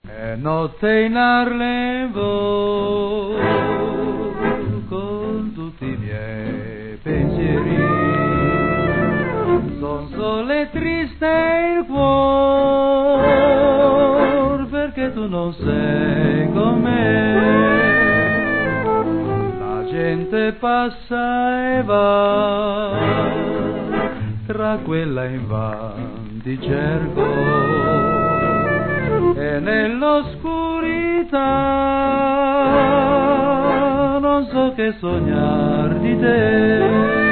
È notte in Harlem con tutti i miei pensieri, son sole e triste il cuore perché tu non sei con me. La gente passa e va tra quella in van di cerco e nell'oscurità non so che sognar di te.